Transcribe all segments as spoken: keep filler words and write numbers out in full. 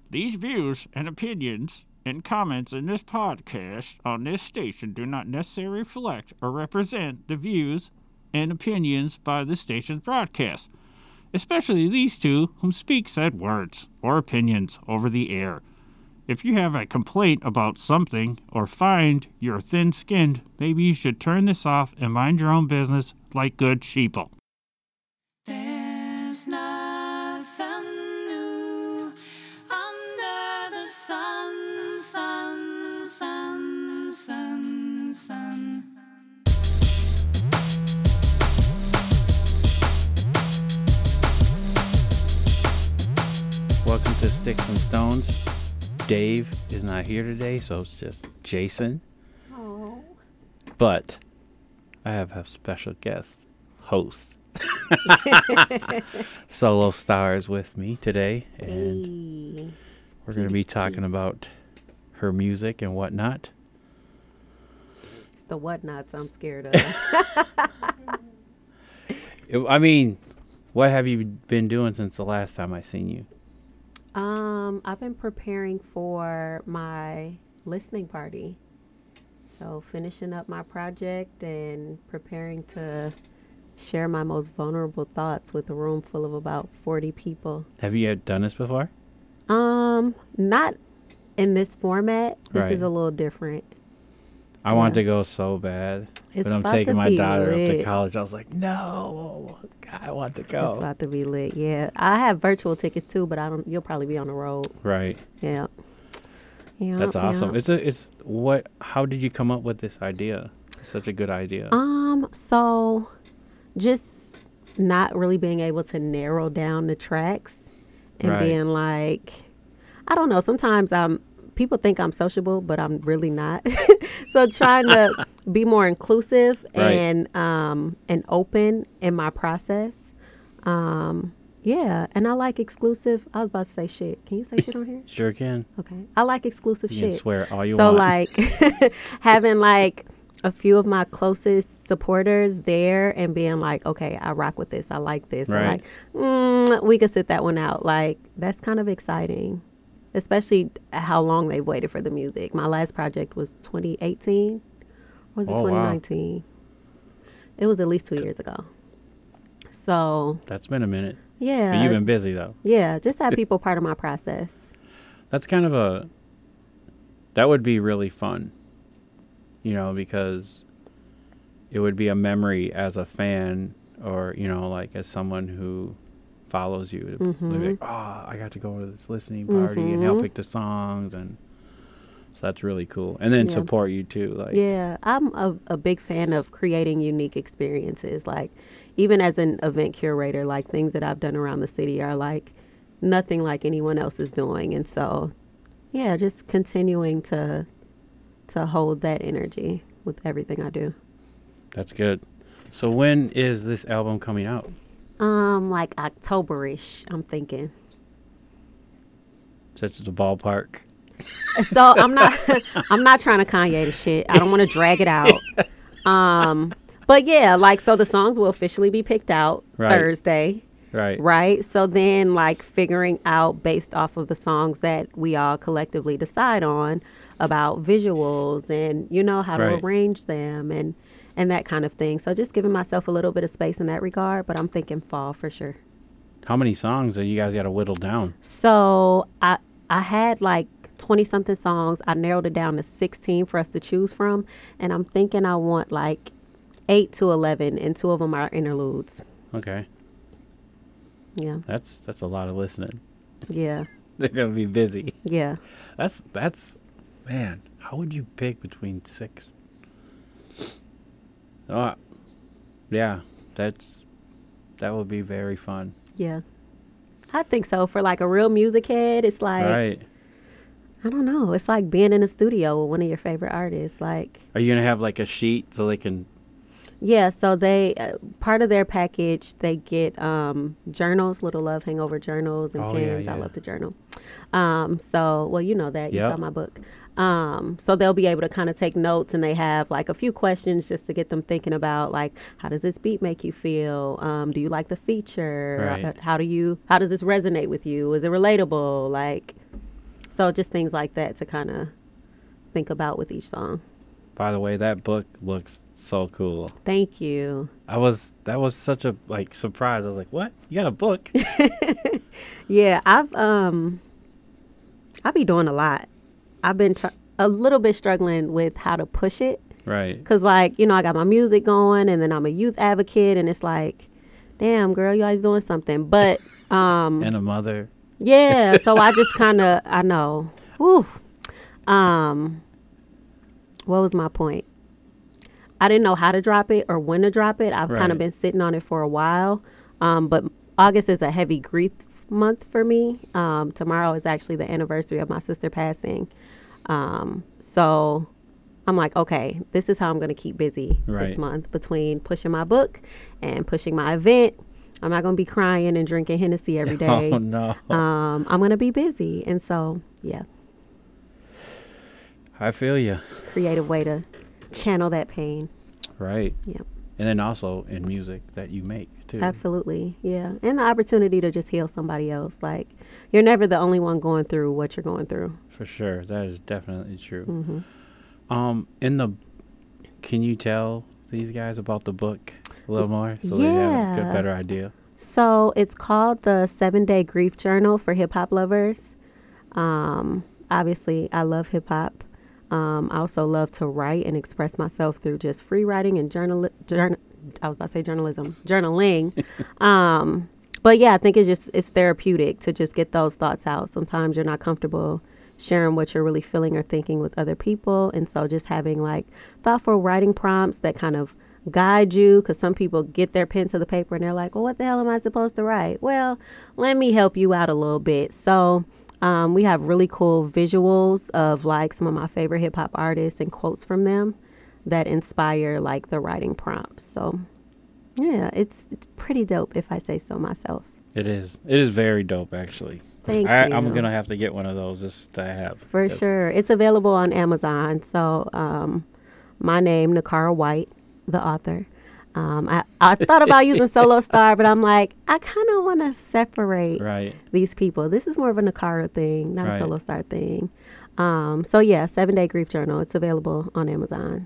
These views and opinions and comments in this podcast on this station do not necessarily reflect or represent the views and opinions by the station's broadcast, especially these two whom speak said words or opinions over the air. If you have a complaint about something or find you're thin-skinned, maybe you should turn this off and mind your own business like good sheeple. There's nothing new under the sun, sun, sun, sun, sun. Welcome to Sticks and Stones. Dave is not here today, so it's just Jason. Oh. But I have a special guest host. Solo stars with me today, and Hey. we're going to be Peace, talking peace. about her music and whatnot. It's the whatnots I'm scared of. It- I mean, what have you been doing since the last time I seen you? um, I've been preparing for my listening party. So finishing up my project and preparing to share my most vulnerable thoughts with a room full of about forty people. Have you had done this before? Um, not in this format. This Right. is a little different. I want Yeah. to go so bad, It's but I'm about taking to my be daughter up to lit. college. I was like, no, I want to It's go. about to be lit. Yeah, I have virtual tickets too, but I don't. You'll probably be on the road. Right. Yeah. Yeah. That's awesome. yeah. It's a, it's what, how did you come up with this idea? Such a good idea. Um, so just not really being able to narrow down the tracks and Right. being like, I don't know, sometimes I'm people think I'm sociable, but I'm really not. So trying to be more inclusive Right. and um and open in my process. Um yeah, and I like exclusive. I was about to say shit. Can you say shit on here? Sure can. Okay. I like exclusive You can shit. swear all you so want. like having like a few of my closest supporters there and being like, okay, I rock with this. I like this. Right. And like, mm, we could sit that one out. Like that's kind of exciting, especially how long they've waited for the music. My last project was twenty eighteen. Or was it Oh, wow. twenty nineteen? It was at least two years ago. So That's been a minute. yeah, But you've been busy though. yeah, just have people part of my process. That's kind of a, that would be really fun, you know, because it would be a memory as a fan or, you know, like as someone who follows you. To Mhm. be like, oh, I got to go to this listening party and help Mhm. pick the songs. And so that's really cool. And then Yeah. support you too. Like, Yeah, I'm a, a big fan of creating unique experiences. Like, even as an event curator, like things that I've done around the city are like nothing like anyone else is doing. And so, yeah, just continuing to to hold that energy with everything I do. that's good. So when is this album coming out? Um, like Octoberish, I'm thinking. Such as the ballpark. So I'm not I'm not trying to Kanye the shit. I don't want to drag it out. Um, but yeah, like so the songs will officially be picked out Right. Thursday. Right. Right. So then, like, figuring out based off of the songs that we all collectively decide on about visuals and, you know, how to Right. arrange them and, and that kind of thing. So just giving myself a little bit of space in that regard. But I'm thinking fall for sure. How many songs that you guys got to whittle down? So I, I had like twenty something songs. I narrowed it down to sixteen for us to choose from. And I'm thinking I want like eight to eleven, and two of them are interludes. Okay. Yeah. That's that's a lot of listening. Yeah. They're gonna be busy. Yeah. That's that's man. How would you pick between six? Oh, yeah. That's that would be very fun. Yeah. I think so. For like a real music head, it's like, Right. I don't know. It's like being in a studio with one of your favorite artists. Like, Are you gonna have like a sheet so they can? yeah, so they, uh, part of their package, they get um, journals, Little Love Hangover journals and Oh, yeah, pens. I yeah. love to journal. Um, so, well, you know that. You Yep. saw my book. Um, so they'll be able to kind of take notes, and they have like a few questions just to get them thinking about like, how does this beat make you feel? Um, do you like the feature? Right. Uh, How do you, how does this resonate with you? Is it relatable? Like, So just things like that to kind of think about with each song. By the way, that book looks so cool. Thank you. I was that was such a like surprise. I was like, "What? You got a book?" Yeah, I've um, I be doing a lot. I've been tr- a little bit struggling with how to push it. Right. Cause like, you know, I got my music going, and then I'm a youth advocate, and it's like, damn, girl, you always doing something. But um, And a mother. yeah, so I just kind of, I know. Whew. Um, what was my point? I didn't know how to drop it or when to drop it. I've kind Right. of been sitting on it for a while. Um, but August is a heavy grief month for me. Um, tomorrow is actually the anniversary of my sister passing. Um, so I'm like, okay, this is how I'm going to keep busy Right. this month between pushing my book and pushing my event. I'm not going to be crying and drinking Hennessy every day. Oh no. Um, I'm going to be busy. And so, yeah, I feel you. creative way to channel that pain. Right. Yep. And then also in music that you make too. Absolutely. Yeah. And the opportunity to just heal somebody else. Like, you're never the only one going through what you're going through. For sure. That is definitely true. Hmm. Um, in the, can you tell these guys about the book a little more so they have a good, Yeah. better idea? So it's called the Seven Day Grief Journal for Hip Hop Lovers. Um, obviously, I love hip hop. Um, I also love to write and express myself through just free writing and journal. Journal I was about to say journalism, journaling. um, but yeah, I think it's just it's therapeutic to just get those thoughts out. Sometimes you're not comfortable sharing what you're really feeling or thinking with other people, and so just having like thoughtful writing prompts that kind of guide you, because some people get their pen to the paper and they're like, well, what the hell am I supposed to write? Well, let me help you out a little bit. So um, we have really cool visuals of like some of my favorite hip hop artists and quotes from them that inspire like the writing prompts. So yeah, it's it's pretty dope if I say so myself. It is. It is very dope, actually. Thank I, you. I'm gonna have to get one of those just to have. For 'cause- sure. It's available on Amazon. So um, my name, Nakara White, the author. Um, I, I thought about using Solo Star, but I'm like, I kind of want to separate Right. these people. This is more of a Nakara thing, not Right. a Solo Star thing. Um, so yeah, Seven Day Grief Journal. It's available on Amazon.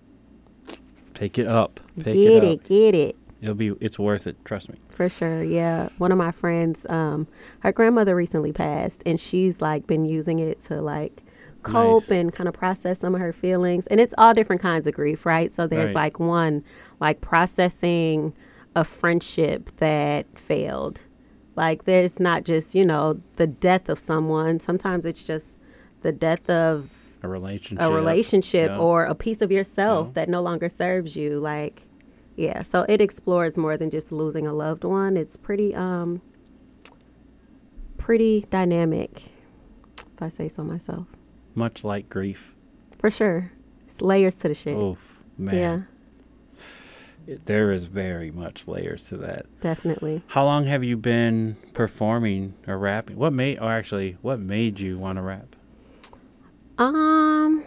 Pick it up. Pick get it it, up. get it. It'll be. It's worth it. Trust me. For sure, yeah. One of my friends, um, her grandmother recently passed, and she's like been using it to like cope Nice. and kind of process some of her feelings. And it's all different kinds of grief, right? So there's Right. like one, like processing a friendship that failed. Like there's not just, you know, the death of someone. Sometimes it's just the death of A relationship. a relationship Yeah. or a piece of yourself Yeah. that no longer serves you. Like, yeah, so it explores more than just losing a loved one. It's pretty um pretty dynamic, if I say so myself. Much like grief. For sure. It's layers to the shit. Oh man. Yeah, It- there is very much layers to that. definitely. How long have you been performing or rapping? What made, or actually, what made you want to rap? Um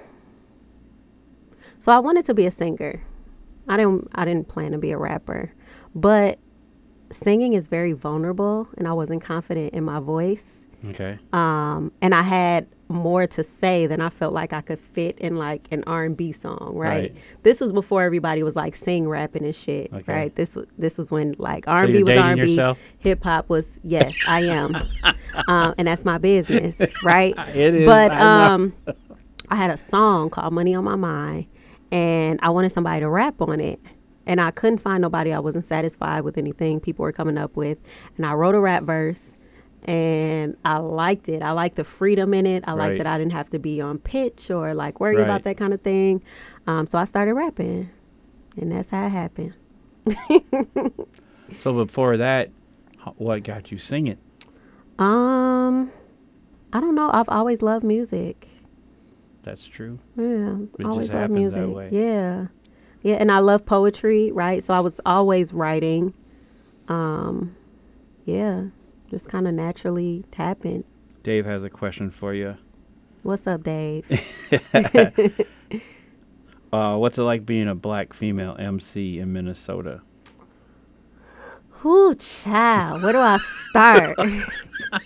so I wanted to be a singer. I didn't I didn't plan to be a rapper. But singing is very vulnerable, and I wasn't confident in my voice. Okay. Um, and I had more to say than I felt like I could fit in like an R and B song, right? Right. This was before everybody was like sing rapping and shit, Okay. right? This was this was when like R and B you're was dating R and B, yourself? hip hop was yes, I am, um, and that's my business, right? It is, But I know. um, I had a song called "Money on My Mind," and I wanted somebody to rap on it. And I couldn't find nobody. I wasn't satisfied with anything people were coming up with. And I wrote a rap verse, and I liked it. I liked the freedom in it. I liked Right. that I didn't have to be on pitch or like worry Right. about that kind of thing. Um, so I started rapping, and that's how it happened. So before that, h- what got you singing? Um, I don't know. I've always loved music. That's true. Yeah, It always just loved happens that music. way. Yeah, yeah, and I love poetry, right? So I was always writing. Um, yeah, just kind of naturally tapping. Dave has a question for you. What's up, Dave? Uh, what's it like being a black female M C in Minnesota? Whoo, child. Where do I start?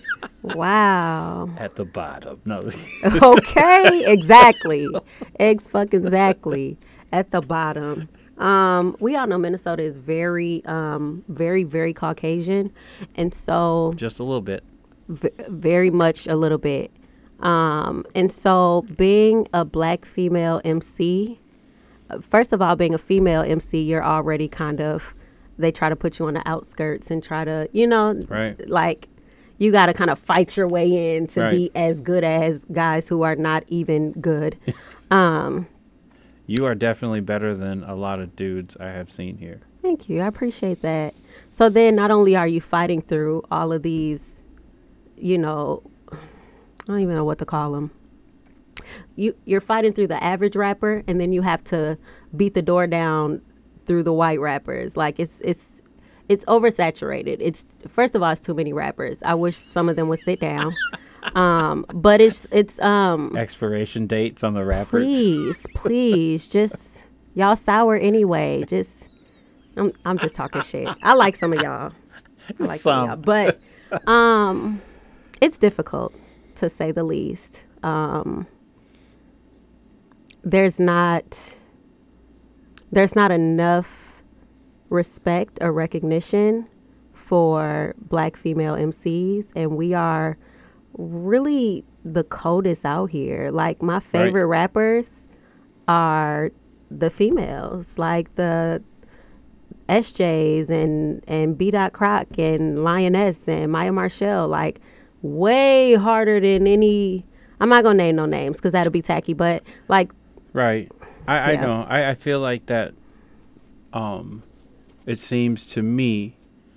Wow. At the bottom. No. Okay, exactly. Eggs fucking exactly. At the bottom. Um, we all know Minnesota is very, um, very, very Caucasian. And so Just a little bit. v- very much a little bit. Um, and so being a black female M C, uh, first of all, being a female M C, you're already kind of, they try to put you on the outskirts and try to, you know, Right. like you got to kind of fight your way in to Right. be as good as guys who are not even good. um, You are definitely better than a lot of dudes I have seen here. Thank you. I appreciate that. So then not only are you fighting through all of these, you know, I don't even know what to call them. You, you're fighting through the average rapper, and then you have to beat the door down through the white rappers. Like it's it's it's oversaturated. It's first of all, it's too many rappers. I wish some of them would sit down. Um, but it's it's um Expiration dates on the rappers. please, please, just y'all sour anyway. Just I'm I'm just talking shit. I like some of y'all. I like some, Some. of y'all. But um it's difficult to say the least. Um there's not there's not enough respect or recognition for black female M Cs, and we are really the coldest out here. Like my favorite rappers are the females, like the S Js and and B. Dot Croc and Lioness and Maya Marshall. Like way harder than any. I'm not gonna name no names because that'll be tacky. But like, Right. I, I Yeah. know. I, I feel like that um it seems to me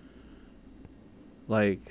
like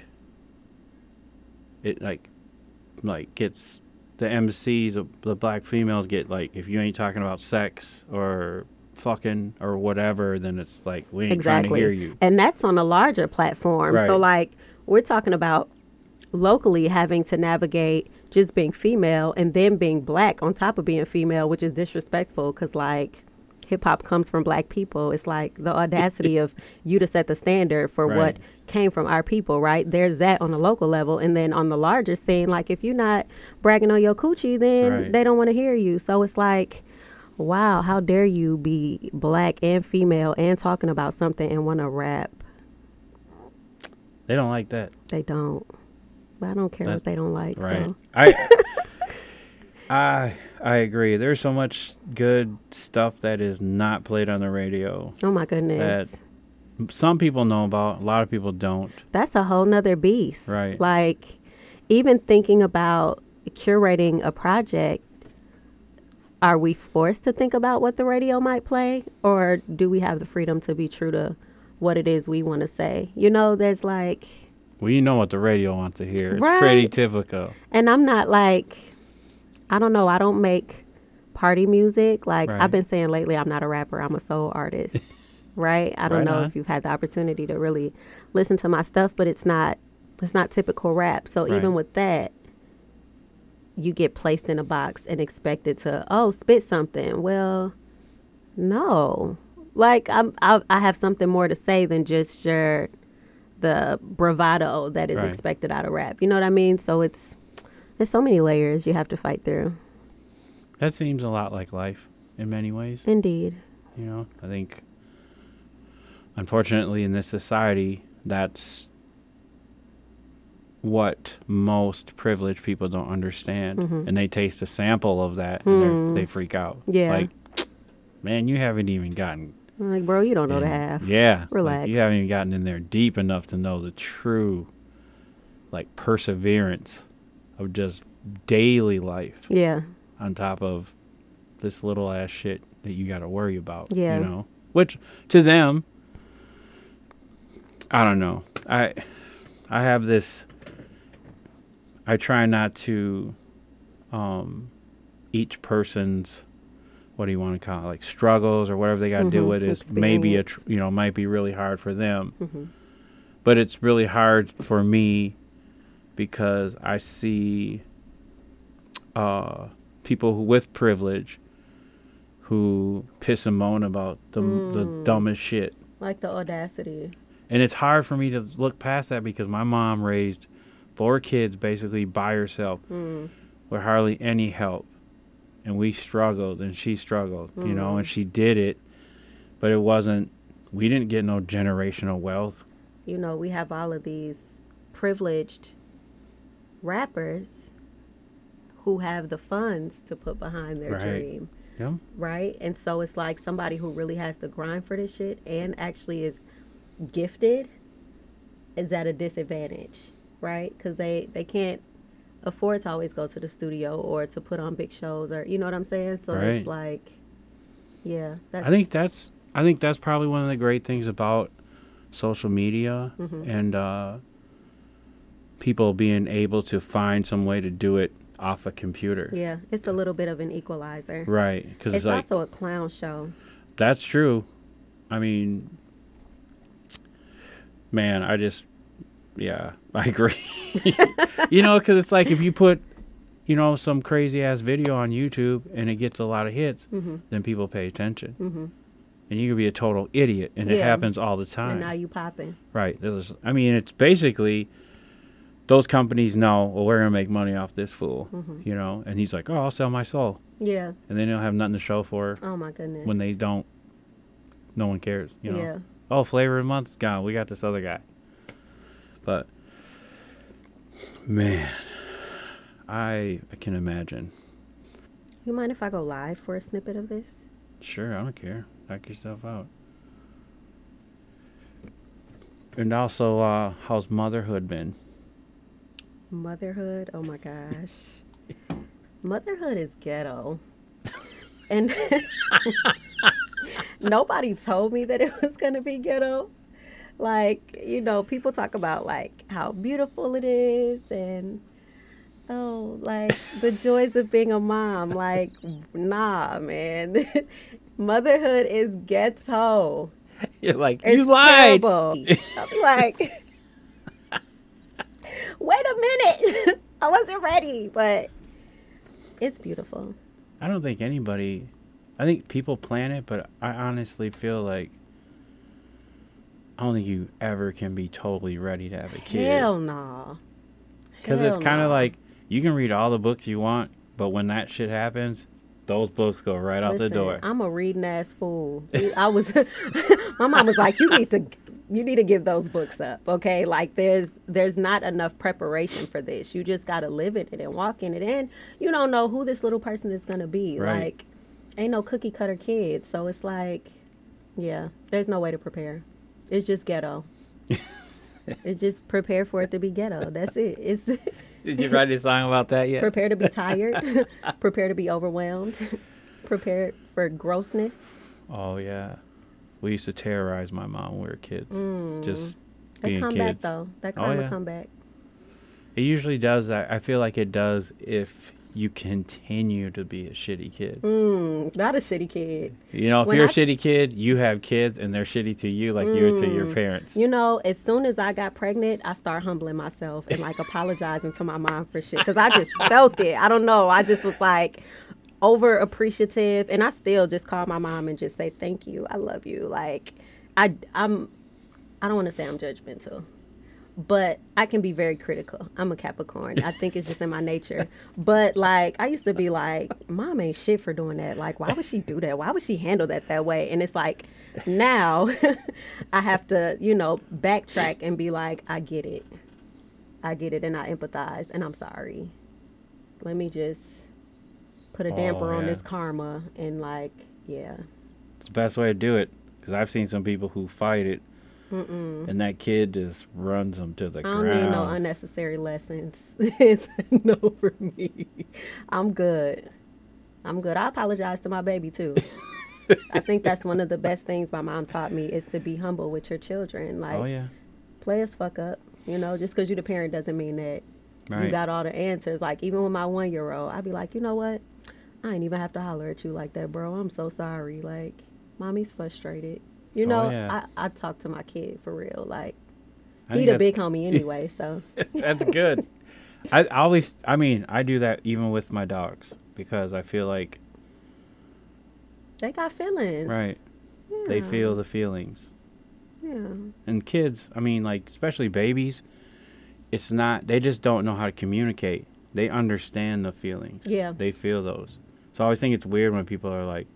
it like like gets the M Cs, the black females get like, if you ain't talking about sex or fucking or whatever, then it's like we ain't trying to exactly. hear you. And that's on a larger platform. So Right. like we're talking about locally having to navigate just being female and then being black on top of being female, which is disrespectful because like hip hop comes from black people. It's like the audacity of you to set the standard for Right. what came from our people, right? There's that on a local level. And then on the larger scene, like if you're not bragging on your coochie, then Right. they don't want to hear you. So it's like, wow, how dare you be black and female and talking about something and want to rap? They don't like that. They don't. But I don't care That's- what they don't like. Right. So I I I agree. There's so much good stuff that is not played on the radio. oh my goodness. That some people know about, a lot of people don't. That's a whole nother beast. Right. Like even thinking about curating a project, are we forced to think about what the radio might play, or do we have the freedom to be true to what it is we want to say? You know, there's like, Well, you know what the radio wants to hear. It's Right. pretty typical. and I'm not like, I don't know, I don't make party music. Like Right. I've been saying lately, I'm not a rapper, I'm a soul artist. Right? I don't Right know on. if you've had the opportunity to really listen to my stuff, but it's not it's not typical rap. So Right. even with that, you get placed in a box and expected to, oh, spit something. Well, no. Like I'm I, I have something more to say than just your the bravado that is Right. expected out of rap. You know what I mean? So it's there's so many layers you have to fight through. That seems a lot like life in many ways. Indeed. You know, I think, unfortunately, in this society, that's what most privileged people don't understand. Mhm. And they taste a sample of that and Hmm. they're they freak out. Yeah. Like, man, you haven't even gotten. I'm like, bro, you don't know the in- half. Yeah. like, Relax. you haven't even gotten in there deep enough to know the true, like, perseverance of just daily life Yeah. on top of this little ass shit that you got to worry about. Yeah. You know, which to them, I don't know. I, I have this. I try not to, um, each person's, what do you want to call it, like struggles or whatever they got to deal Mhm, with is maybe a, tr- experience. you know, might be really hard for them, Mhm. but it's really hard for me because I see, uh, people who with privilege who piss and moan about the the Mm. dumbest shit. Like the audacity. And it's hard for me to look past that because my mom raised four kids basically by herself Mm. with hardly any help. And we struggled and she struggled, you know, Mm. and she did it. But it wasn't, we didn't get no generational wealth. You know, we have all of these privileged rappers who have the funds to put behind their Right. dream, Yeah. right? And so it's like somebody who really has to grind for this shit and actually is gifted is at a disadvantage, right? Because they, they can't afford to always go to the studio or to put on big shows, or you know what I'm saying? So Right. it's like, yeah, that's I think that's I think that's probably one of the great things about social media Mhm. and uh, people being able to find some way to do it off a computer. yeah, it's a little bit of an equalizer. Right, because It's it's like also a clown show. that's true. I mean, man, I just yeah, I agree. You know, because it's like if you put you know some crazy ass video on YouTube and it gets a lot of hits, Mhm. then people pay attention. Mhm. And you could be a total idiot, and it Yeah. happens all the time. And now you popping. Right. This is, I mean, it's basically those companies know, well, we're going to make money off this fool, Mhm. you know? And he's like, oh, I'll sell my soul. Yeah. And they don't have nothing to show for Oh my goodness. when they don't, no one cares, you know? Yeah. Oh, flavor of the month's gone. We got this other guy. But, man, I, I can imagine. You mind if I go live for a snippet of this? Sure, I don't care. Knock yourself out. And also, uh, how's motherhood been? Motherhood. Oh my gosh. Motherhood is ghetto. And nobody told me that it was going to be ghetto. Like, you know, people talk about like how beautiful it is and oh, like the joys of being a mom. Like, nah, man. Motherhood is ghetto. You're like, It's you lied. terrible. I'll be like, wait a minute. I wasn't ready, but it's beautiful. I don't think anybody, I think people plan it, but I honestly feel like I don't think you ever can be totally ready to have a kid. Hell no. Because it's Hell kind of no. like you can read all the books you want, but when that shit happens, those books go right out the Listen, door. I'm a reading ass fool. I was, my mom was like, you need to, you need to give those books up, okay? Like there's, there's not enough preparation for this. You just got to live in it and walk in it, and you don't know who this little person is gonna be. Right. Like, ain't no cookie cutter kids, so it's like, yeah, there's no way to prepare. It's just ghetto. It's just prepare for it to be ghetto. That's it. It's Did you write a song about that yet? prepare to be tired, prepare to be overwhelmed, prepare for grossness. Oh, yeah. We used to terrorize my mom when we were kids. Just They being come back kids. though. That Oh, karma yeah. come back. It usually does that. I feel like it does if you continue to be a shitty kid. Mm, not a shitty kid. You know, if When you're a I- shitty kid, you have kids and they're shitty to you like you are to your parents. You know, as soon as I got pregnant, I started humbling myself and like apologizing to my mom for shit because I just felt it. I don't know. I just was like over appreciative, and I still just call my mom and just say thank you. I love you. Like I, I'm. I don't want to say I'm judgmental, but I can be very critical. I'm a Capricorn. I think it's just in my nature. But like, I used to be like, Mom ain't shit for doing that. Like, why would she do that? Why would she handle that that way? And it's like, now I have to, you know, backtrack and be like, I get it. I get it, and I empathize, and I'm sorry. Let me just put a Oh, damper on yeah. this karma and like, yeah. It's the best way to do it because I've seen some people who fight it and that kid just runs them to the I don't ground. need no unnecessary lessons. It's a no for me. I'm good. I'm good. I apologize to my baby too. I think that's one of the best things my mom taught me is to be humble with your children. Like, Oh, yeah. play as fuck up. You know, just because you're the parent doesn't mean that you Right. got all the answers. Like, even with my one year old, I'd be like, you know what? I ain't even have to holler at you like that, bro. I'm so sorry. Like, mommy's frustrated. You Oh, know, yeah. I, I talk to my kid for real. Like, I he think the that's- big homie anyway, so. That's good. I always, I mean, I do that even with my dogs because I feel like, They got feelings. right, they Yeah. feel the feelings. Yeah. And kids, I mean, like, especially babies, it's not, they just don't know how to communicate. They understand the feelings. Yeah. They feel those. So I always think it's weird when people are like,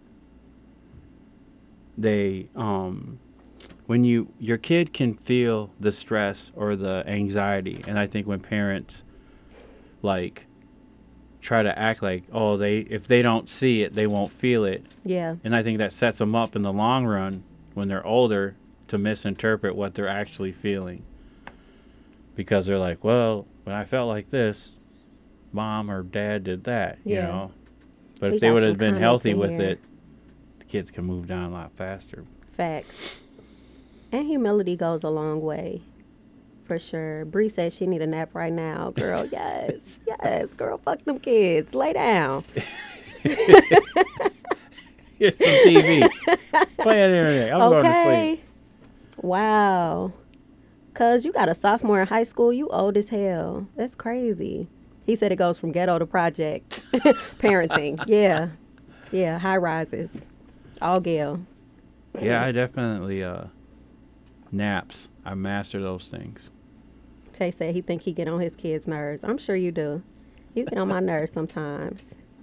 they, um, when you, your kid can feel the stress or the anxiety. And I think when parents, like, try to act like, oh, they, if they don't see it, they won't feel it. Yeah. And I think that sets them up in the long run when they're older to misinterpret what they're actually feeling. Because they're like, well, when I felt like this, mom or dad did that, you Yeah. know. But We if they got would some have been comments healthy in with here. it, the kids can move down a lot faster. Facts. And humility goes a long way. For sure. Bree says she need a nap right now. Girl, yes. Yes. Girl, fuck them kids. Lay down. Here's some T V. Play on the internet. I'm going to Okay. sleep. Wow. Cuz you got a sophomore in high school. You old as hell. That's crazy. He said it goes from ghetto to project. Parenting. Yeah. Yeah. High rises. All Gail. Yeah, I definitely, uh, naps. I master those things. Tay said he think he get on his kids' nerves. I'm sure you do. You get on my nerves sometimes.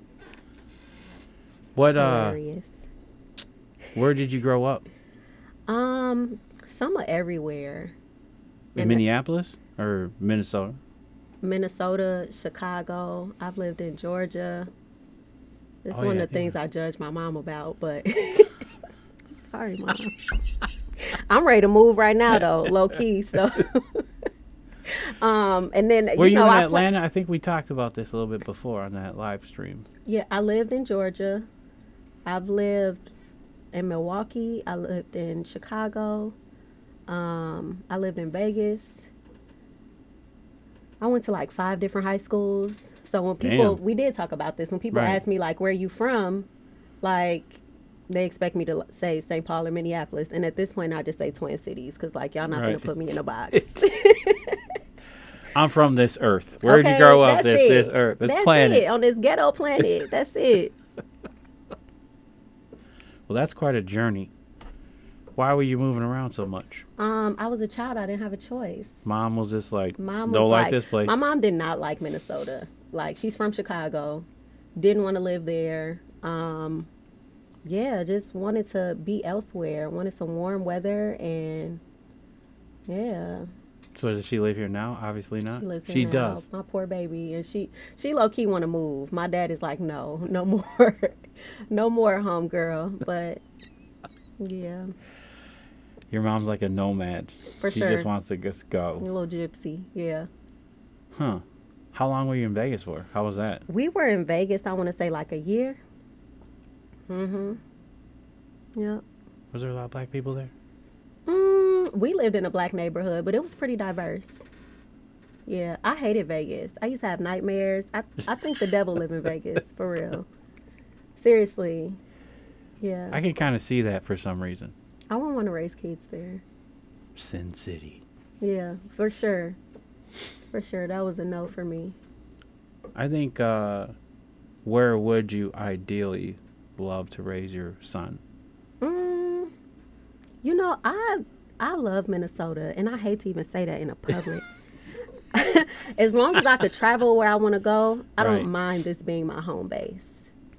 What, uh, Hilarious. where did you grow up? Um, some are everywhere. In And- Minneapolis or Minnesota? Minnesota, Chicago. I've lived in Georgia. It's Oh, one yeah, I of the think things I judge my mom about, but I'm sorry, mom. I'm ready to move right now, though, low key. So, um, and then Were you, know, in I pla- Atlanta? I think we talked about this a little bit before on that live stream. yeah, I lived in Georgia. I've lived in Milwaukee. I lived in Chicago. Um, I lived in Vegas. I went to like five different high schools. So when people, Damn. we did talk about this. When people Right. ask me like, where you from? Like, they expect me to say Saint Paul or Minneapolis. And at this point, I just say Twin Cities because like y'all not Right. gonna put me in a box. I'm from this earth. Where did you Okay, grow up? that's This it. this earth. This That's planet. it, on this ghetto planet. That's it. Well, that's quite a journey. Why were you moving around so much? Um, I was a child. I didn't have a choice. Mom was just like, Mom was don't like, like, this place. My mom did not like Minnesota. Like, she's from Chicago, didn't want to live there. Um, yeah, just wanted to be elsewhere. Wanted some warm weather, and yeah, So does she live here now? Obviously not. she lives here She now. does. My poor baby, and she she low key want to move. My dad is like, no, no more, no more, home girl. But yeah, Your mom's like a nomad. For she sure. just wants to just a go. little gypsy. Yeah, Huh. How long were you in Vegas for? How was that? we were in Vegas. I want to say like a year. Mm-hmm. Yep. Was there a lot of black people there? Mm, we lived in a black neighborhood, but it was pretty diverse. Yeah, I hated Vegas. I used to have nightmares. I I think the devil live in Vegas, for real. Seriously. Yeah. I could kind of see that for some reason. I wouldn't want to raise kids there. Sin City. Yeah, for sure. For sure. That was a no for me. I think, uh, where would you ideally love to raise your son? Mm, you know, I I love Minnesota, and I hate to even say that in a public. As long as I could travel where I want to go, I Right. don't mind this being my home base.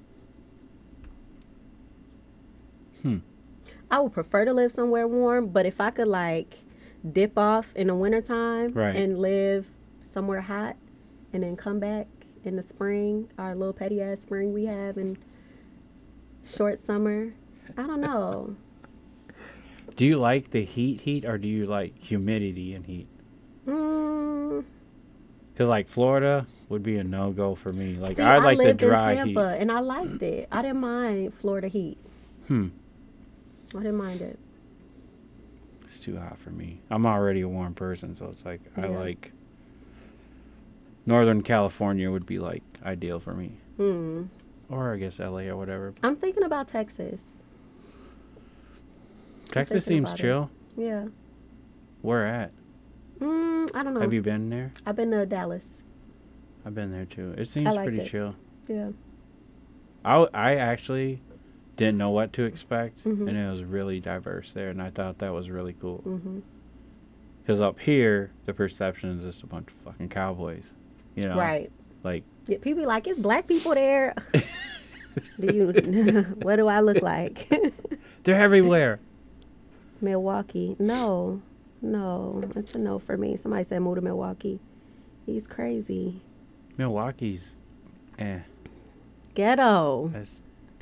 Hmm. I would prefer to live somewhere warm, but if I could like dip off in the wintertime Right. and live somewhere hot and then come back in the spring, our little petty ass spring we have in short summer, I don't know. Do you like the heat heat or do you like humidity and heat? Mm, Because, like, Florida would be a no-go for me. Like, see, I like the lived dry in Tampa heat. and I liked it. I didn't mind Florida heat. Hmm. I didn't mind it. It's too hot for me. I'm already a warm person, so it's like, I Yeah. like... Northern California would be, like, ideal for me. Hmm. Or, I guess, L A or whatever. I'm thinking about Texas. Texas thinking seems about it. chill. Yeah. Where at? Mm, I don't know. Have you been there? I've been to Dallas. I've been there, too. It seems liked pretty it. chill. Yeah. I, w- I actually didn't know what to expect, Mhm. and it was really diverse there, and I thought that was really cool. Mhm. Because up here, the perception is just a bunch of fucking cowboys. You know? Right. Like, Yeah, people be like, it's black people there. Do you? What do I look like? they're everywhere. Milwaukee. No. No. It's a no for me. Somebody said move to Milwaukee. He's crazy. Milwaukee's, eh. Ghetto. That's,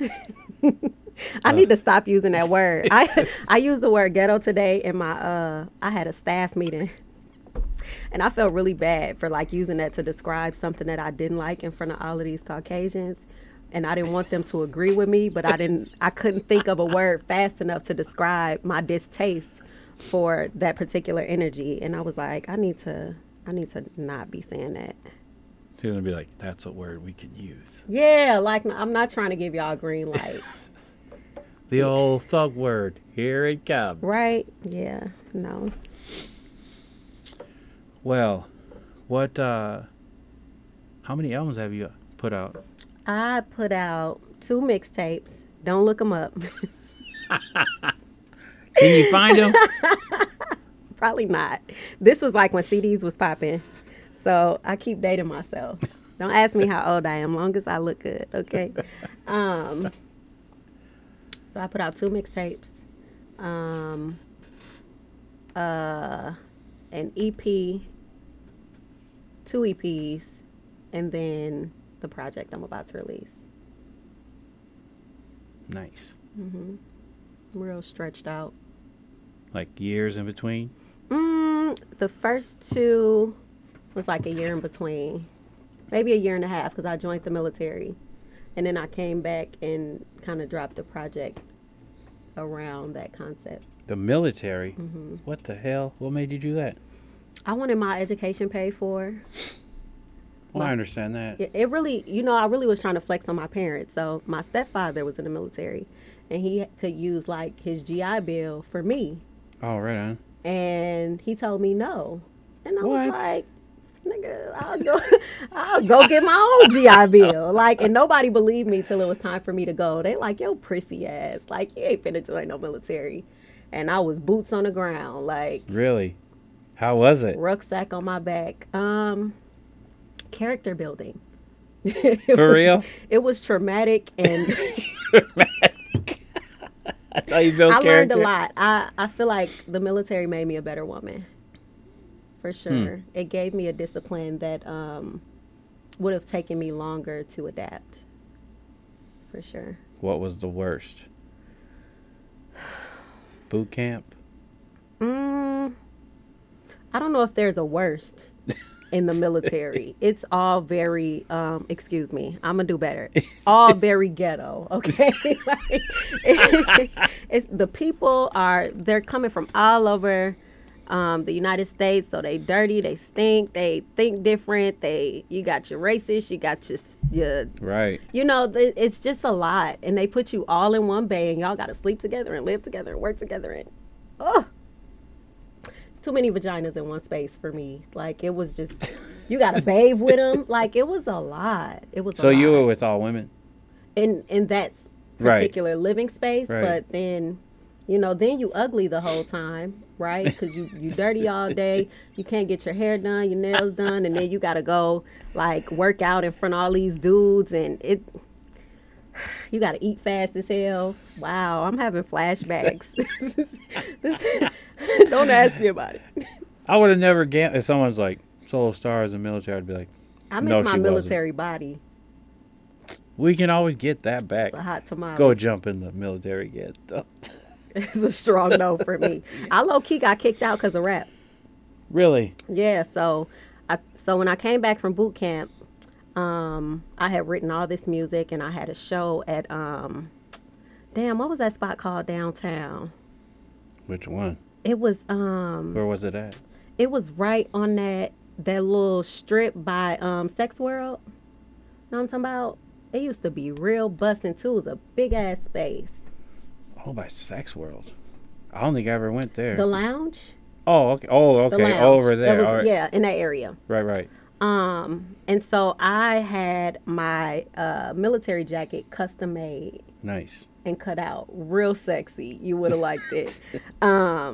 I need to stop using that word. I I used the word ghetto today in my uh I had a staff meeting. And I felt really bad for like using that to describe something that I didn't like in front of all of these Caucasians. And I didn't want them to agree with me, but I didn't I couldn't think of a word fast enough to describe my distaste for that particular energy. And I was like, I need to I need to not be saying that. she's gonna be like, that's a word we can use. Yeah, like I'm not trying to give y'all a green light. The old thug word. Here it comes. Right? Yeah. No. Well, what, uh, how many albums have you put out? I put out two mixtapes. Don't look them up. Can you find them? Probably not. This was like when C Ds was popping. So I keep dating myself. Don't ask me how old I am, long as I look good, okay? Um, so I put out two mixtapes, um, uh, an E P, two E Ps, and then the project I'm about to release. Nice. Mm-hmm. Real stretched out. Like years in between? Mm, the first two was like a year in between, maybe a year and a half, because I joined the military, and then I came back and kind of dropped the project around that concept. The military? Mm-hmm. What the hell? What made you do that? I wanted my education paid for. Well, My- I understand that. It, it really, you know, I really was trying to flex on my parents. So my stepfather was in the military, and he could use like his G I Bill for me, Oh, right on. and he told me no, and I What? was like, nigga, I'll go, I'll go get my own G I Bill. Like, and nobody believed me till it was time for me to go. They like, yo, prissy ass, like you ain't finna join no military, and I was boots on the ground, like Really? How was it? rucksack on my back. Um, character building. For real? It was traumatic, and That's how you build I learned character? a lot. I, I feel like the military made me a better woman. For sure. It gave me a discipline that um, would have taken me longer to adapt. For sure. What was the worst? Boot camp? Mm, I don't know if there's a worst in the military. It's all very, um, excuse me, I'm going to do better. All very ghetto, okay? Like, it's, the people are, they're coming from all over um, the United States, so they dirty, they stink, they think different, they, you got your racist, you got your, your Right. you know, th- it's just a lot. And they put you all in one bay, and y'all got to sleep together and live together and work together. And, oh, it's too many vaginas in one space for me. Like, it was just, you got to bathe with them. Like, it was a lot. It was So a you lot. were with all women? in, in that s- Right. particular living space. Right. But then, you know, then you ugly the whole time, right? Because you, you dirty all day. You can't get your hair done, your nails done. And then you got to go, like, work out in front of all these dudes. And it... You got to eat fast as hell. Wow, I'm having flashbacks. Don't ask me about it. I would have never gambled. If someone's like, solo stars in military, I'd be like, I miss No, my she wasn't. military body. we can always get that back. It's a hot tomato. Go jump in the military again. It's a strong no for me. I low key got kicked out because of rap. Really? Yeah, so I so when I came back from boot camp, um, I had written all this music, and I had a show at um, damn, what was that spot called downtown? Which one? It was um, Where was it at? it was right on that that little strip by um Sex World. Know what I'm talking about? It used to be real bussin' too. It was a big ass space. Oh, by Sex World. I don't think I ever went there. The lounge. oh, okay. Oh, The okay. lounge. Over there. That was- All right. Yeah, in that area. Right, right. Um, and so I had my uh, military jacket custom made Nice. and cut out, real sexy. You would have liked it. Um,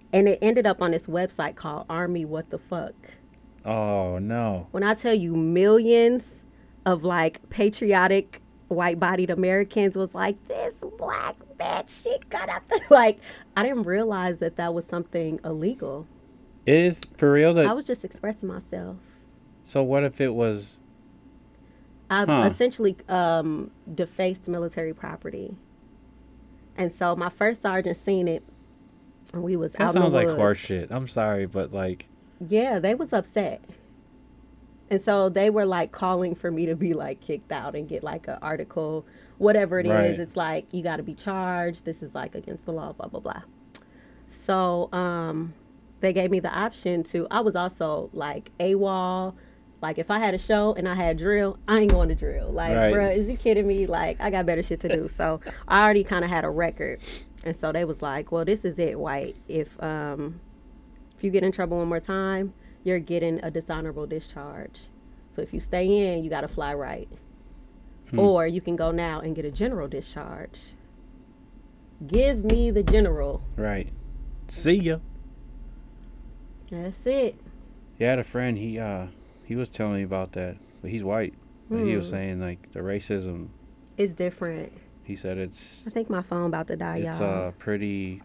And it ended up on this website called Army What the Fuck. Oh no. When I tell you millions of like patriotic white-bodied Americans was like, this black bitch, she got up. Like, I didn't realize that that was something illegal. It is for real. That I was just expressing myself. so what if it was? I Huh. essentially um, defaced military property. And so my first sergeant seen it, and we was That out in sounds the like woods. horse shit. I'm sorry, but like, Yeah, they was upset. And so they were like calling for me to be like kicked out and get like an article, whatever it is. Right. It's like, you got to be charged. This is like against the law, blah, blah, blah. So um, they gave me the option to, I was also like AWOL. Like if I had a show and I had drill, I ain't going to drill. Like, Right. bruh, is you kidding me? Like, I got better shit to do. So I already kind of had a record. And so they was like, well, this is it, White. If um, if you get in trouble one more time, you're getting a dishonorable discharge. So if you stay in, you got to fly right. Hmm. Or you can go now and get a general discharge. Give me the general. right. See ya. That's it. Yeah, I had a friend. He uh, he was telling me about that, but he's white. But he was Hmm. saying like the racism. It's different. He said it's I think my phone about to die, it's y'all. uh pretty.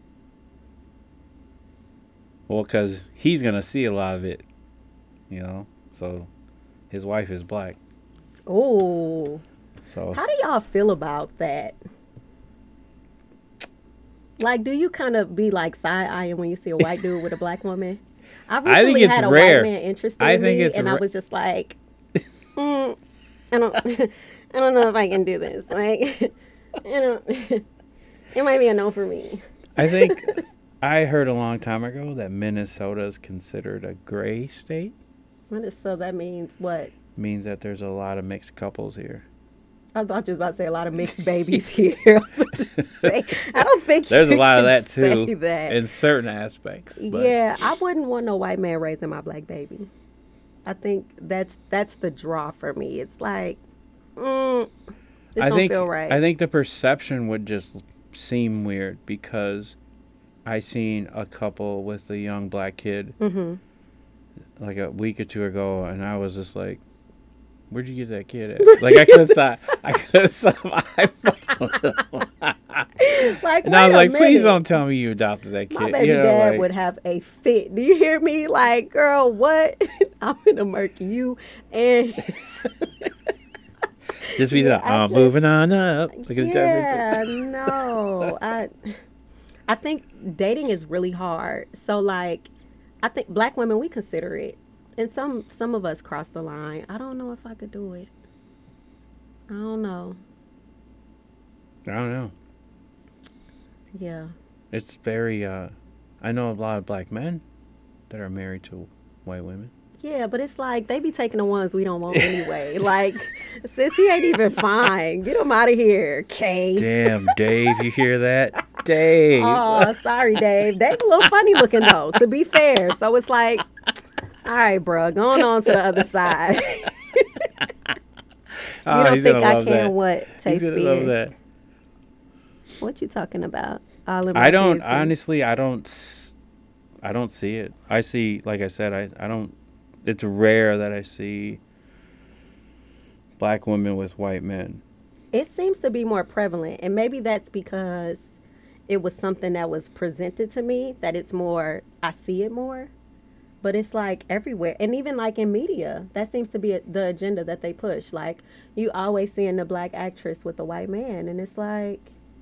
Well, cause he's gonna see a lot of it, you know. So, his wife is black. Ooh. So How do y'all feel about that? Like, do you kind of be like side-eyeing when you see a white dude with a black woman? I I think recently it's had a rare. white man interested I in think me, it's and I ra- was just like, mm, I don't, I don't know if I can do this. Like, you know, it might be a no for me. I think I heard a long time ago that Minnesota is considered a gray state. What is, so that means what? Means that there's a lot of mixed couples here. I thought you was about to say a lot of mixed babies here. I was about to say, I don't think There's a you lot of can that say too that. in certain aspects. But Yeah, I wouldn't want no white man raising my black baby. I think that's that's the draw for me. It's like, mm, this I don't think feel right. I think the perception would just seem weird because I seen a couple with a young black kid hmm like a week or two ago, and I was just like, "Where'd you get that kid at?" Like I could have saw, I could have saw my iPhone. Like, And I was wait a like, "Please minute. don't tell me you adopted that kid." My baby you know, dad like, would have a fit. Do you hear me? Like, girl, what? I'm gonna murk you and just be Yeah, like, I "I'm just- moving on up." Look at the yeah, difference. no. I I think dating is really hard. So like, I think black women, we consider it, and some some of us cross the line. I don't know if I could do it. I don't know. I don't know. Yeah. It's very. uh I know a lot of black men that are married to white women. Yeah, but it's like they be taking the ones we don't want anyway. Like, sis, he ain't even fine. Get him out of here, Kay. Damn, Dave, you hear that? Dave. Oh, sorry, Dave. Dave a little funny looking though, to be fair. So it's like, all right, bro, going on to the other side. You Oh, don't he's think gonna I love can that. what? Tay He's gonna love Spears. that. What you talking about? All in my I don't business. honestly. I don't. s- I don't see it. I see, like I said, I. I don't. It's rare that I see black women with white men. It seems to be more prevalent, and maybe that's because it was something that was presented to me that it's more. I see it more, but it's like everywhere, and even like in media, that seems to be a, the agenda that they push. Like you always seeing the black actress with the white man, and it's like,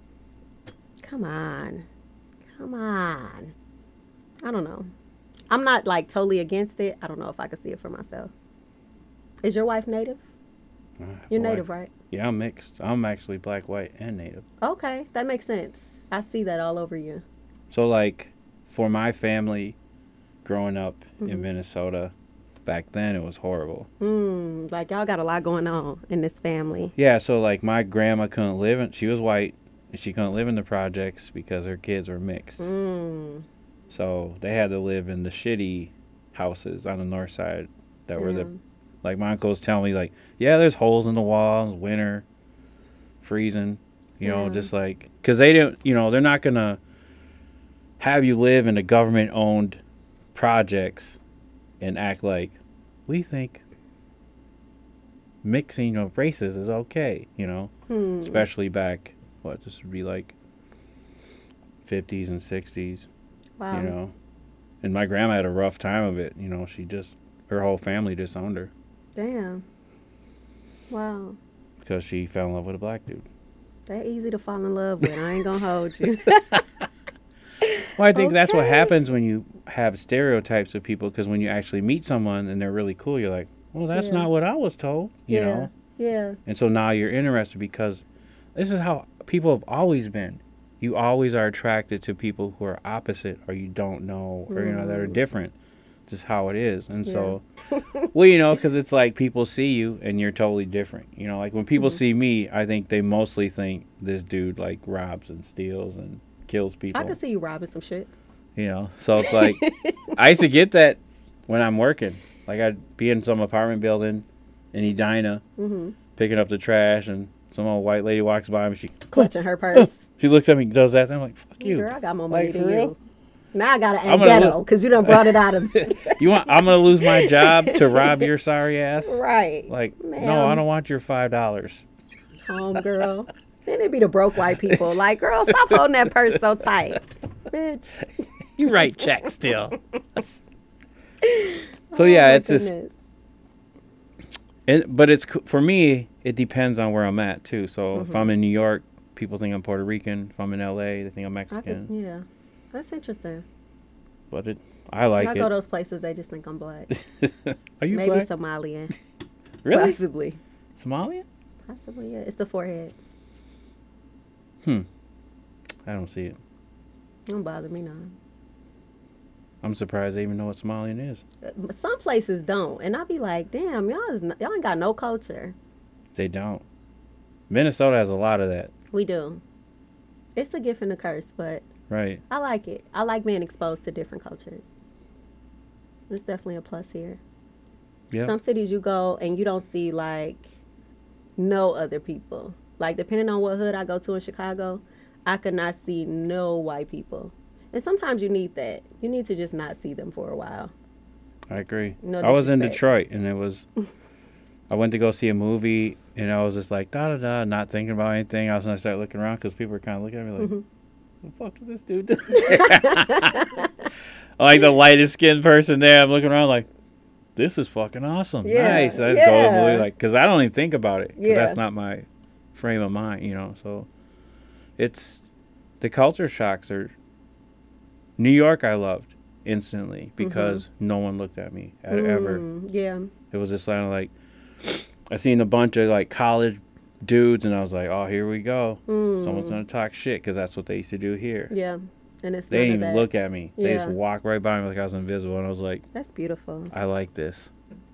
come on, come on. I don't know. I'm not like totally against it. I don't know if I could see it for myself. Is your wife native? Uh, You're boy. native, right? Yeah, I'm mixed. I'm actually black, white, and native. Okay, that makes sense. I see that all over you. So, like, for my family, growing up in Mhm. Minnesota, back then it was horrible. Hmm, like y'all got a lot going on in this family. Yeah, so like my grandma couldn't live in. She was white, and she couldn't live in the projects because her kids were mixed. Hmm. So they had to live in the shitty houses on the north side that were the Damn. like my uncle was telling me like, yeah, there's holes in the walls, winter, freezing, you know, Yeah. just like because they didn't, you know, they're not gonna have you live in the government-owned projects and act like we think mixing of races is okay, you know, Hmm. especially back, what, this would be like fifties and sixties, Wow. you know. And my grandma had a rough time of it, you know. She just, her whole family disowned her Damn. Wow. because she fell in love with a black dude. That easy to fall in love with. I ain't gonna hold you. Well, I think that's what Okay. happens when you have stereotypes of people, because when you actually meet someone and they're really cool, you're like, well, that's Yeah. not what I was told, you yeah. know. Yeah. And so now you're interested because this is how people have always been. You always are attracted to people who are opposite or you don't know or, you know, that are Mm. different. Just how it is. And so, well, you know, because it's like people see you and you're totally different. You know, like when people Mhm. see me, I think they mostly think this dude like robs and steals and kills people. I can see you robbing some shit. You know, so it's like, I used to get that when I'm working. Like I'd be in some apartment building in Edina, Mm-hmm. picking up the trash, and some old white lady walks by me. She Clutching her purse. she looks at me, does that. And I'm like, fuck you. Girl, I got more money Like, than for you. real? Now I gotta I'm act gonna ghetto look- because you done brought it out of me. You want? I'm gonna lose my job to rob your sorry ass. Right. Like, no, Ma'am. I don't want your five dollars. Home girl. Then it be the broke white people. Like, girl, stop holding that purse so tight. Bitch. You write checks still. So Oh, yeah, my it's just, goodness. it, but it's co- for me. It depends on where I'm at too. So if Mhm. I'm in New York, people think I'm Puerto Rican. If I'm in L A, they think I'm I just, Mexican. yeah. That's interesting. But it, I like When I it. go those places, they just think I'm black. Are you Maybe black? Somalian. Really? Possibly. Somalian? Possibly, yeah. It's the forehead. Hmm. I don't see it. Don't bother me none. I'm surprised they even know what Somalian is. Uh, Some places don't, and I be like, damn, y'all is n- y'all ain't got no culture. They don't. Minnesota has a lot of that. We do. It's a gift and a curse, but Right. I like it. I like being exposed to different cultures. It's definitely a plus here. Yeah. Some cities you go and you don't see like no other people. Like depending on what hood I go to in Chicago, I could not see no white people. And sometimes you need that. You need to just not see them for a while. I agree. No I was in disrespect. Detroit and it was I went to go see a movie and I was just like da da da, not thinking about anything. I was gonna start looking around because people were kind of looking at me like, Mhm. "What the fuck is this dude doing?" Like the lightest skinned person there. I'm looking around like, this is fucking awesome. Yeah, Nice. I just go to the movie yeah. like, because I don't even think about it. Because Yeah. that's not my frame of mind, you know. So it's the culture shocks are. New York, I loved instantly because no one looked at me at, ever. Mm, yeah. It was just kind of like I seen a bunch of like college dudes, and I was like, oh, here we go. Mm, Someone's gonna talk shit because that's what they used to do here. Yeah. And it's They none didn't of even that. look at me. They just Yeah. walked right by me like I was invisible, and I was like, That's beautiful. I like this.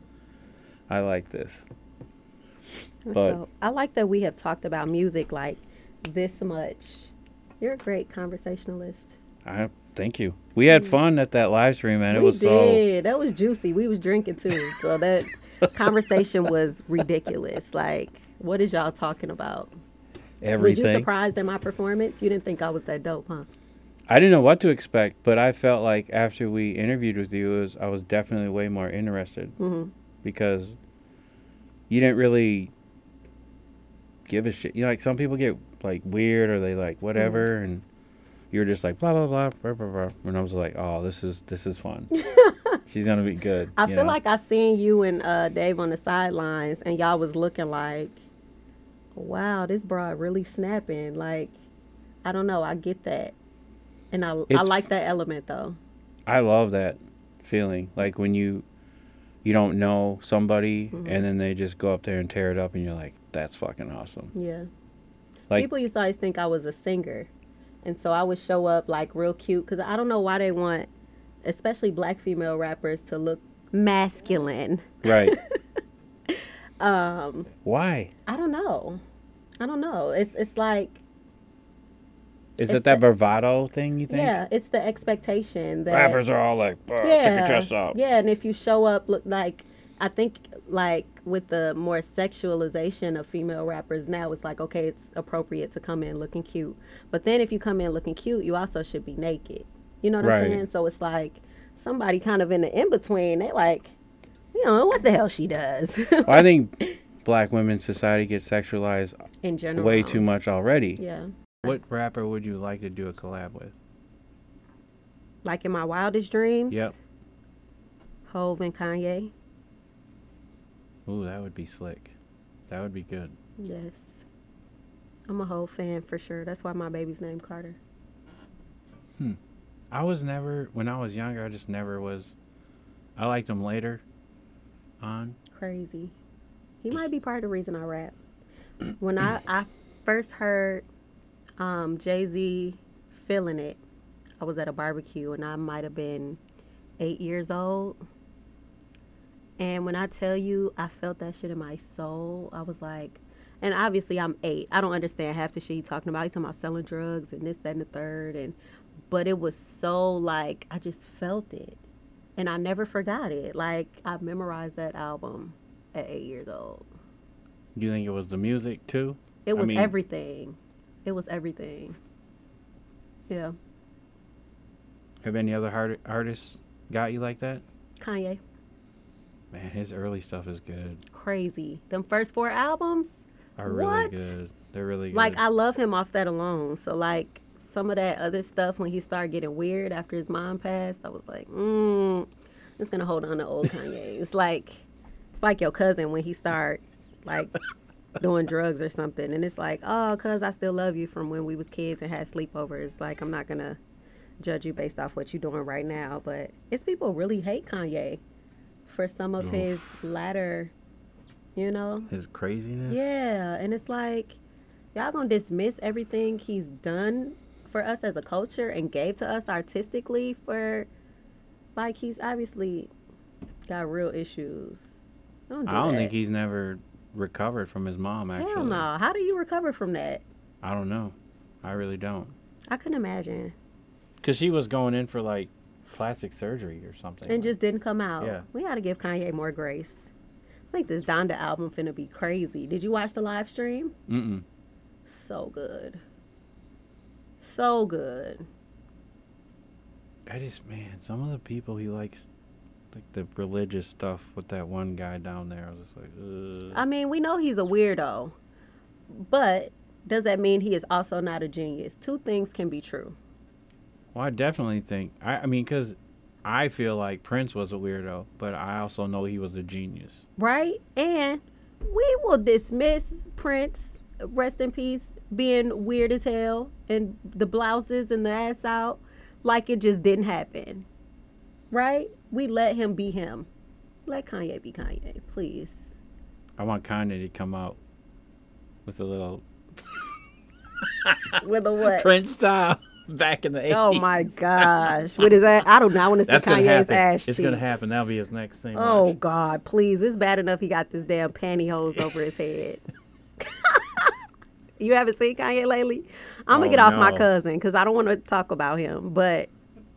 I like this. That's But- dope. I like that we have talked about music like this much. You're a great conversationalist. I thank you. We had fun at that live stream, man. It Mm. we was did. That was juicy. We was drinking too. So that conversation was ridiculous. Like, what is y'all talking about? so Was you everything. surprised at my performance? You didn't think I was that dope, huh? I didn't know what to expect, but I felt like after we interviewed with you, it was, I was definitely way more interested Mm-hmm. because you didn't really give a shit. You know, like some people get like weird or they like whatever, and you were just like blah blah blah blah blah blah, and I was like, oh, this is this is fun. She's gonna be good. I you feel know? like I seen you and uh, Dave on the sidelines, and y'all was looking like, wow, this broad really snapping. Like, I don't know. I get that. And I, I It's- like that element, though. I love that feeling, like when you you don't know somebody Mhm. and then they just go up there and tear it up, and you're like, that's fucking awesome. Yeah. Like- People used to always think I was a singer. And so I would show up like real cute because I don't know why they want, especially black female rappers, to look masculine. Right? Um, Why? I don't know. I don't know. It's it's like Is It's it that the- bravado thing you think? yeah, it's the expectation that Rappers are all like, "Oh, stick your chest out." yeah, and if you show up look like, I think like with the more sexualization of female rappers now, it's like okay, it's appropriate to come in looking cute. But then if you come in looking cute, you also should be naked. You know what Right. I'm saying? So it's like somebody kind of in the in between. They like, you know, what the hell she does Well, I think black women's society gets sexualized in general. way too much already. Yeah. What rapper would you like to do a collab with? Like in my wildest dreams. Yep. Hove and Kanye. Ooh, that would be slick. That would be good. Yes. I'm a Hove fan for sure. That's why my baby's named Carter. I was never, when I was younger, I just never was. I liked him later on. Crazy. He might be part of the reason I rap. When I, I first heard um, Jay-Z Feeling It, I was at a barbecue and I might have been eight years old. And when I tell you, I felt that shit in my soul. I was like, and obviously I'm eight. I don't understand half the shit he's talking about. He's talking about selling drugs and this, that, and the third. And but it was so like, I just felt it. And I never forgot it. Like, I memorized that album at eight years old. Do you think it was the music too? It I was mean- everything. It was everything. Yeah. Have any other hard- artists got you like that? Kanye. Man, his early stuff is good. Crazy. Them first four albums, Are really What? good. They're really good. like, I love him off that alone. So, like, some of that other stuff when he started getting weird after his mom passed, I was like, mm, I'm just going to hold on to old Kanye. It's like, it's like your cousin when he start, like, doing drugs or something. And it's like, oh, cuz I still love you from when we was kids and had sleepovers. Like, I'm not going to judge you based off what you're doing right now. But it's people really hate Kanye for some of his latter, you know? his craziness. Yeah, and it's like, y'all gonna dismiss everything he's done for us as a culture and gave to us artistically for, like, he's obviously got real issues. Don't do I don't that. think he's never recovered from his mom, actually. Hell no. How do you recover from that? I don't know. I really don't. I couldn't imagine. Because she was going in for, like, plastic surgery or something. And just didn't come out. Yeah. We gotta give Kanye more grace. I think this Donda album finna be crazy. Did you watch the live stream? Mm-mm. So good. So good. I just, man, some of the people he likes, like the religious stuff with that one guy down there, I was just like, ugh. I mean, we know he's a weirdo, but does that mean he is also not a genius? Two things can be true. Well, I definitely think, I, I mean, because I feel like Prince was a weirdo, but I also know he was a genius. Right? And we will dismiss Prince, rest in peace, being weird as hell and the blouses and the ass out like it just didn't happen. Right? We let him be him. Let Kanye be Kanye, please. I want Kanye to come out with a little With a what? Prince style back in the eighties. Oh my gosh. What is that? I do not want to see That's gonna Kanye's happen. ass It's gonna cheeks. happen. That'll be his next thing. Oh watch. God, please. It's bad enough he got this damn pantyhose over his head. You haven't seen Kanye lately? I'm gonna Oh, get off my no. cousin because I don't want to talk about him. But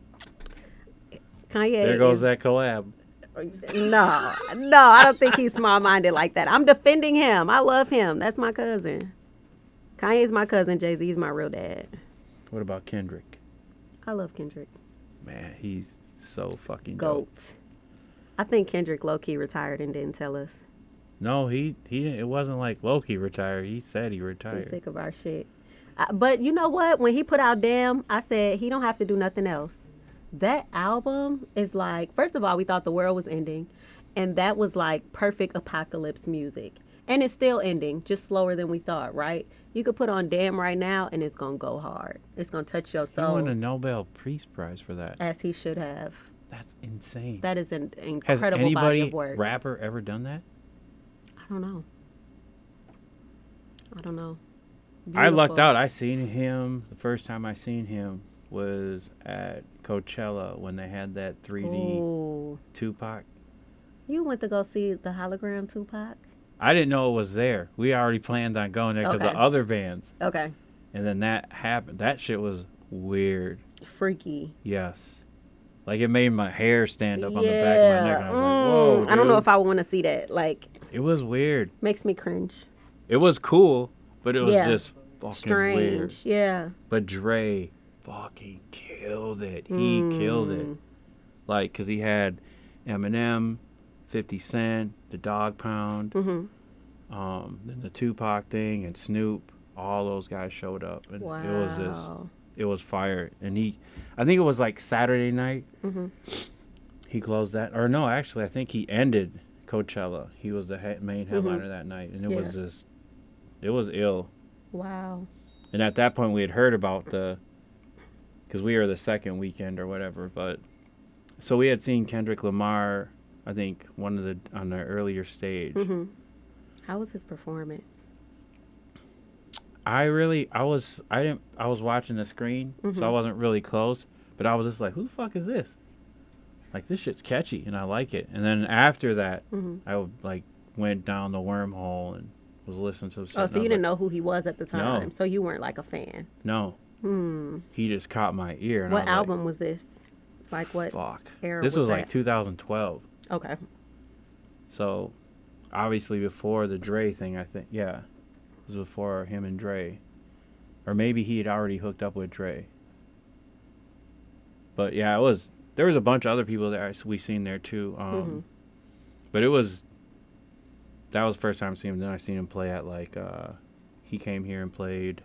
Kanye There goes is, that collab. no, no, I don't think he's small-minded like that. I'm defending him. I love him. That's my cousin. Kanye's my cousin. Jay-Z's my real dad. What about Kendrick? I love Kendrick. Man, he's so fucking dope. Goat. I think Kendrick low-key retired and didn't tell us. No, he he. It wasn't like Loki retired. He said he I'm retired. sick of our shit. I, but you know what? When he put out Damn, I said he don't have to do nothing else. That album is like, first of all, we thought the world was ending. And that was like perfect apocalypse music. And it's still ending, just slower than we thought, right? You could put on Damn right now and it's going to go hard. It's going to touch your He soul won a Nobel Peace Prize for that. as he should have. That's insane. That is an Has incredible body anybody of work. rapper ever done that? I don't know. I don't know. I lucked Beautiful. out. I seen him. The first time I seen him was at Coachella when they had that three D Ooh. Tupac. You went to go see the hologram Tupac? I didn't know it was there. We already planned on going there because Okay. of other bands. Okay. And then that happened. That shit was weird. Freaky. Yes. Like it made my hair stand up on the back of my neck. And I was like, whoa. Mm, I don't know dude. if I want to see that. Like, It was weird. makes me cringe. It was cool, but it was Yeah. just fucking Strange. weird. Yeah. But Dre fucking killed it. He mm. killed it. Like, because he had Eminem, fifty Cent, the Dog Pound, mm-hmm. um, then the Tupac thing, and Snoop. All those guys showed up. And wow. it was this, it was fire. And he, I think it was like Saturday night. Mm-hmm. He closed that. Or no, actually, I think he ended Coachella. He was the he- main headliner mm-hmm. that night. And it yeah. was just, it was ill. Wow. And at that point, we had heard about the, because we were the second weekend or whatever, but, so we had seen Kendrick Lamar, I think, one of the, on the earlier stage. Mm-hmm. How was his performance? I really, I was, I didn't, I was watching the screen, mm-hmm. so I wasn't really close, but I was just like, who the fuck is this? Like, this shit's catchy, and I like it. And then after that, mm-hmm. I would, like, went down the wormhole and was listening to the Oh, so you didn't like, know who he was at the time? No. So you weren't, like, a fan? No. Hmm. He just caught my ear. And what I was album like, was this? Like, what fuck. era This was, was that? like two thousand twelve. Okay. So, obviously before the Dre thing, I think. Yeah. It was before him and Dre. Or maybe he had already hooked up with Dre. But, yeah, it was... There was a bunch of other people that we seen there, too. Um, mm-hmm. But it was... That was the first time I seen him. Then I seen him play at, like... Uh, he came here and played...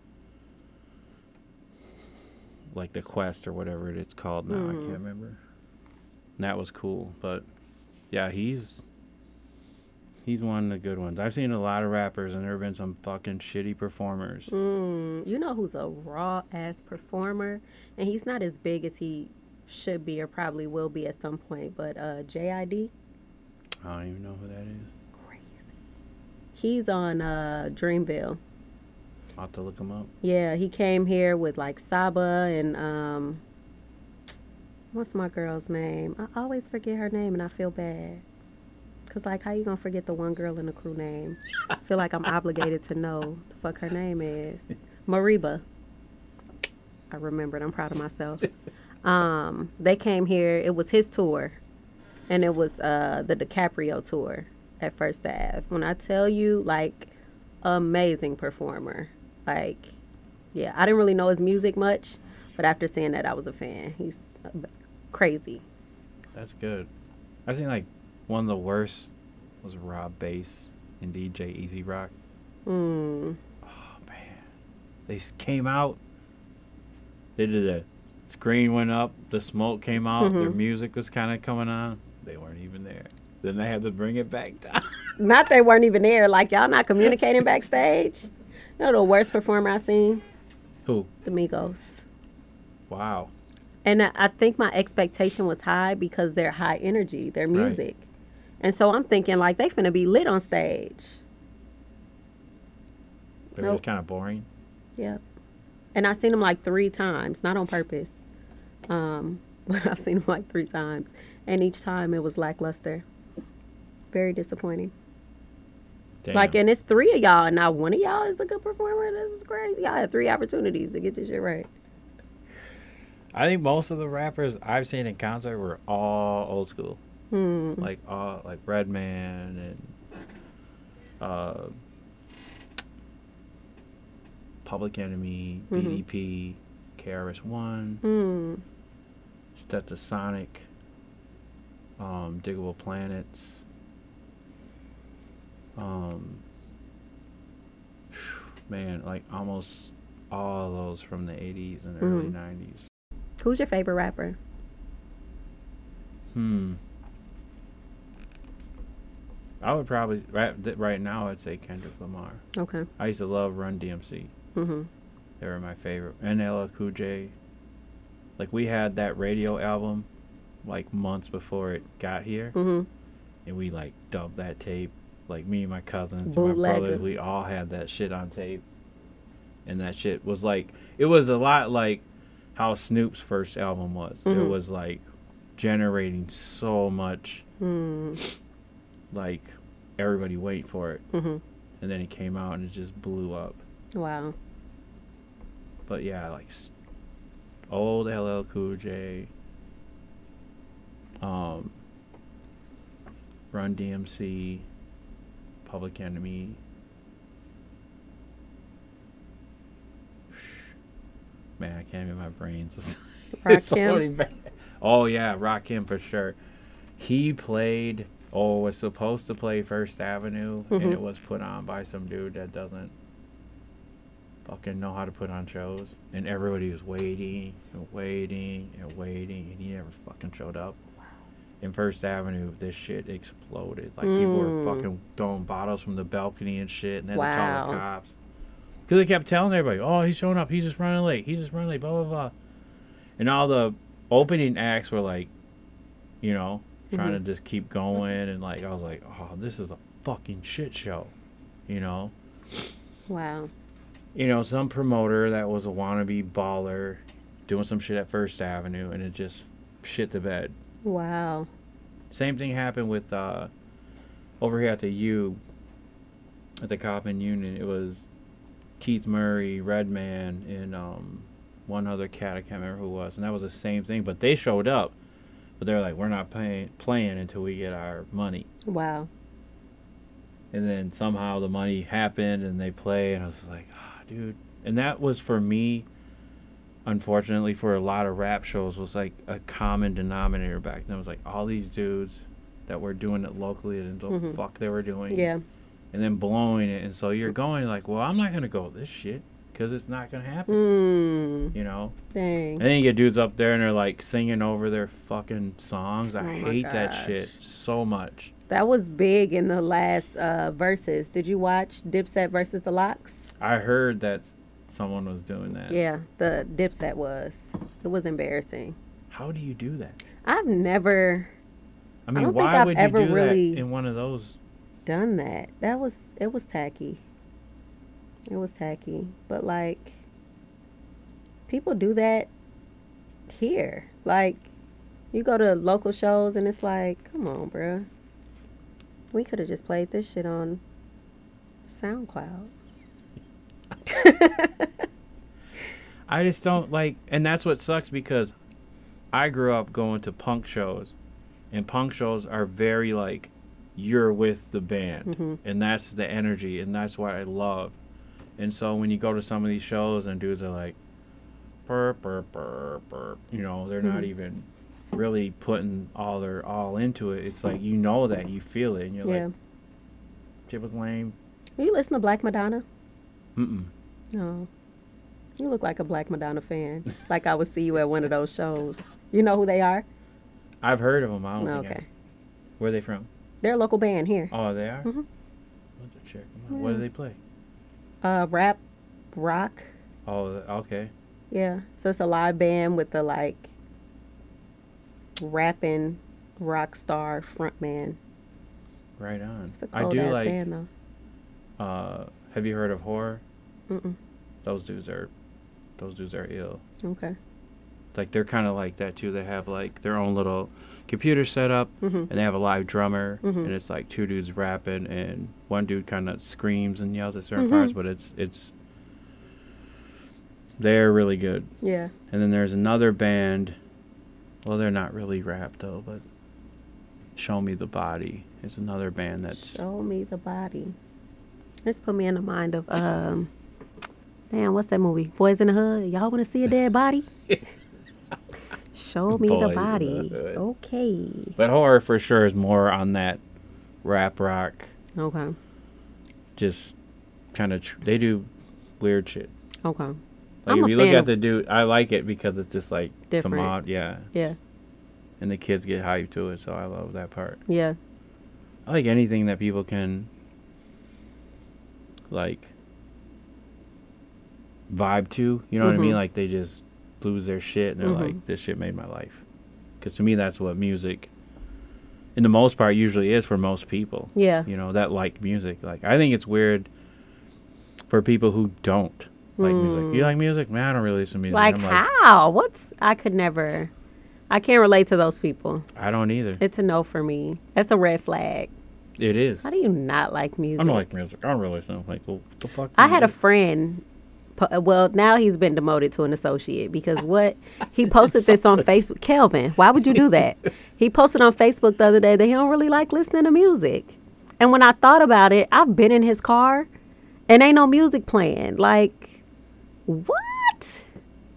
Like, the Quest or whatever it's called now. Mm-hmm. I can't remember. And that was cool. But, yeah, he's... He's one of the good ones. I've seen a lot of rappers, and there have been some fucking shitty performers. Mm, you know who's a raw-ass performer? And he's not as big as he should be or probably will be at some point, but uh, J I D. I don't even know who that is. Crazy. He's on uh, Dreamville. I'll have to look him up. Yeah, he came here with, like, Saba and... Um, what's my girl's name? I always forget her name, and I feel bad. Because, like, how you going to forget the one girl in the crew name? I feel like I'm obligated to know the fuck her name is. Mariba. I remembered. I'm proud of myself. Um, they came here. It was his tour. And it was uh, the DiCaprio tour at First Ave. When I tell you, like, amazing performer. Like, yeah, I didn't really know his music much. But after seeing that, I was a fan. He's crazy. That's good. I've seen, like, one of the worst was Rob Bass and D J Easy Rock. Mm. Oh, man. They came out. They did a screen went up. The smoke came out. Mm-hmm. Their music was kind of coming on. They weren't even there. Then they had to bring it back down. Not they weren't even there. Like, y'all not communicating backstage? You know the worst performer I seen? Who? The Migos. Wow. And I, I think my expectation was high because they're high energy, their music. Right. And so I'm thinking, like, they finna be lit on stage. But nope. It was kind of boring. Yep. And I've seen them, like, three times. Not on purpose. Um, but I've seen them, like, three times. And each time it was lackluster. Very disappointing. Damn. Like, and it's three of y'all, and not one of y'all is a good performer. This is crazy. Y'all had three opportunities to get this shit right. I think most of the rappers I've seen in concert were all old school. Hmm. Like all like Redman and uh, Public Enemy, mm-hmm. B D P, K R S One, mm. Stetsasonic, um, Diggable Planets. Um, man, like almost all those from the eighties and the mm-hmm. early nineties. Who's your favorite rapper? Hmm. I would probably, right, right now, I'd say Kendrick Lamar. Okay. I used to love Run D M C. Mm-hmm. They were my favorite. And L L Cool J. Like, we had that radio album, like, months before it got here. Mm-hmm. And we, like, dubbed that tape. Like, me and my cousins Bootleggers. and my brothers, we all had that shit on tape. And that shit was, like, it was a lot like how Snoop's first album was. Mm-hmm. It was, like, generating so much... Mm. Like, everybody wait for it. Mm-hmm. And then it came out and it just blew up. Wow. But yeah, like, old L L Cool J, um, Run D M C, Public Enemy. Man, I can't even. My brains. Rakim? so many ba- oh yeah, Rakim for sure. He played. Oh, was supposed to play First Avenue, Mhm. and it was put on by some dude that doesn't fucking know how to put on shows, and everybody was waiting and waiting and waiting, and he never fucking showed up. In First Avenue, this shit exploded. Like people were Mm. fucking throwing bottles from the balcony and shit, and they had to Wow. call the cops because they kept telling everybody, "Oh, he's showing up. He's just running late. He's just running late." Blah blah blah. And all the opening acts were like, you know, trying to just keep going, and like I was like, "Oh, this is a fucking shit show," you know. Wow. You know, some promoter that was a wannabe baller doing some shit at First Avenue, and it just shit the bed. Wow. Same thing happened with uh, over here at the U, at the Coppin Union. It was Keith Murray, Redman, and um, one other cat. I can't remember who it was, and that was the same thing. But they showed up, but they're like, "We're not playing playing until we get our money." Wow. And then somehow the money happened, and they play, and I was like, "Ah, dude." And that was for me. Unfortunately, for a lot of rap shows, was like a common denominator back then. It was like all these dudes that were doing it locally and the Mhm. fuck they were doing, Yeah. and then blowing it. And so you're going like, well, I'm not gonna go this shit because it's not gonna happen, Mm. you know. Dang. And then you get dudes up there and they're like singing over their fucking songs. I Oh my hate that gosh. shit so much. That was big in the last uh, verses. Did you watch Dipset versus the Lox? I heard that s- someone was doing that. Yeah, the Dipset was. It was embarrassing. How do you do that? I've never I mean, don't think why I've would you ever do really- that in one of those? done that. That was it was tacky. It was tacky. But like people do that here. Like you go to local shows and it's like, come on, bruh. We could have just played this shit on SoundCloud. I just don't like, and that's what sucks because I grew up going to punk shows, and punk shows are very like, you're with the band, Mhm. and that's the energy, and that's what I love. And so when you go to some of these shows and dudes are like, burp, burp, burp, burp, you know, they're not Mhm. even really putting all their all into it. It's like, you know that, you feel it, and you're Yeah. like, shit was lame. You listen to Black Madonna? Mm-mm. No. You look like a Black Madonna fan. Like I would see you at one of those shows. You know who they are? I've heard of them. I don't think I- Okay. Where are they from? They're a local band here. Oh, they are? Mhm. I'll have to check them out. What do Yeah. they play? Uh, rap, rock. Oh, th- okay. Yeah. So it's a live band with the like rapping rock star frontman. Right on. It's a I cold do ass like. band though. Uh, have you heard of Horror? Mm-mm. Those dudes are, those dudes are ill. Okay. Like they're kind of like that too. They have like their own little computer setup, Mhm. and they have a live drummer, Mhm. and it's like two dudes rapping, and one dude kind of screams and yells at certain Mhm. parts, but it's it's. They're really good. Yeah. And then there's another band. Well, they're not really rap though, but Show Me the Body is another band that's. Show me the body. This put me in the mind of um. Damn, what's that movie? Boys in the Hood. Y'all want to see a dead body? Show me Boys the in the body. Hood. Okay. But Horror for sure is more on that rap rock. Okay. Just kind of. Tr- they do weird shit. Okay. Like I'm if a you look fan at of- the dude, I like it because it's just like some Different. odd, yeah. Yeah. And the kids get hyped to it, so I love that part. Yeah. I like anything that people can like vibe to. You know what I mean? Mhm. Like they just lose their shit and they're Mhm. like, "This shit made my life." Because to me, that's what music, in the most part, usually is for most people. Yeah. You know, that like music. Like I think it's weird for people who don't like music. You like music? Man, I don't really listen to music. Like I'm how? What's I could never. I can't relate to those people. I don't either. It's a no for me. That's a red flag. It is. How do you not like music? I don't like music. I don't really listen. Like, well, what the fuck? I had a music? friend. po- Well, now he's been demoted to an associate because what he posted this on Facebook. Kelvin, why would you do that? He posted on Facebook the other day that he don't really like listening to music. And when I thought about it, I've been in his car, and ain't no music playing. Like, what?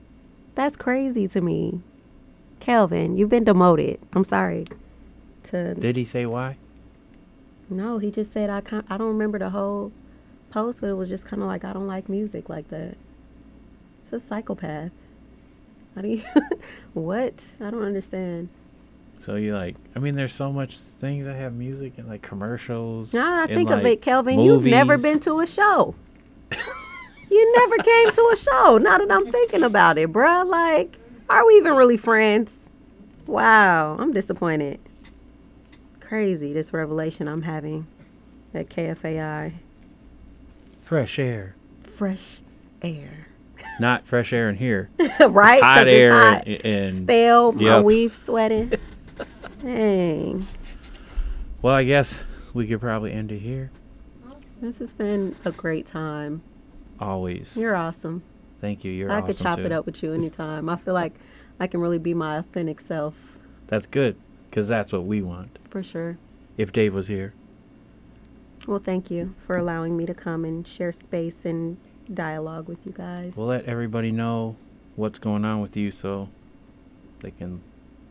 That's crazy to me. Kelvin, you've been demoted. I'm sorry. To Did he say why? No, he just said I can't, I don't remember the whole post, but it was just kind of like I don't like music like that. It's a psychopath. How do you? What? I don't understand. So you like? I mean, there's so much things that have music and like commercials. Now I and, think of like, it, Kelvin. You've never movies. been to a show. You never came to a show. Now that I'm thinking about it, bruh. Like, are we even really friends? Wow, I'm disappointed. Crazy, this revelation I'm having at K F A I. Fresh air, Fresh air. not fresh air in here. Right? Hot 'Cause air it's hot. and, and Stale, my Yep. weave sweating. Dang. well, I guess we could probably end it here. This has been a great time. Always. You're awesome. Thank you. You're I awesome could chop too. it up with you anytime. I feel like I can really be my authentic self, That's good, because that's what we want. for sure. If Dave was here. Well, thank you for allowing me to come and share space and dialogue with you guys. We'll let everybody know what's going on with you so they can,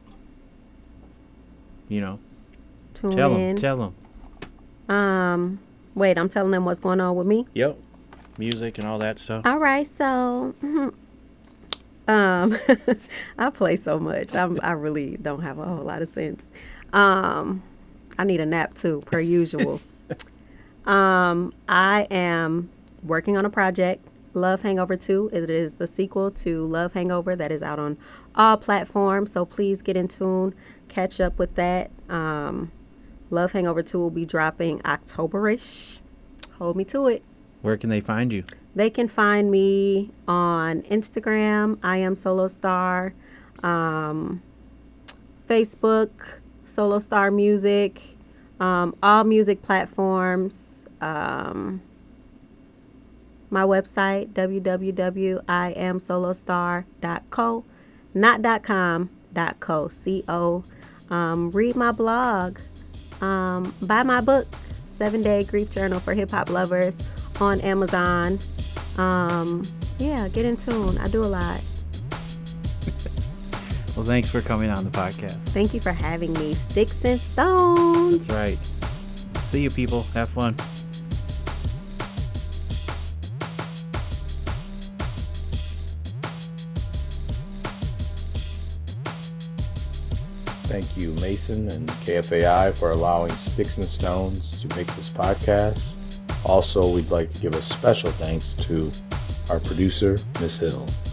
you know, Tune tell in. them. Tell them. Um, wait, I'm telling them what's going on with me. Yep. Music and all that stuff. All right, so mhm. um, I play so much. I'm, I really don't have a whole lot of sense. Um, I need a nap too, per usual. um, I am working on a project, Love Hangover two. It is the sequel to Love Hangover that is out on all platforms. So please get in tune, catch up with that. Um, Love Hangover two will be dropping October-ish. Hold me to it. Where can they find you? They can find me on Instagram, I am Solo Star, um, Facebook, Solo Star Music, um, all music platforms, um, my website, w w w dot i am solo star dot co, not .com, .co, C O. Um, read my blog, um, buy my book, Seven Day Grief Journal for Hip Hop Lovers, on Amazon. Um, yeah, get in tune. I do a lot. Well, thanks for coming on the podcast. Thank you for having me. Sticks and stones. That's right. See you, people. Have fun. Thank you, Mason and K F A I, for allowing Sticks and Stones to make this podcast. Also, we'd like to give a special thanks to our producer, Miss Hill.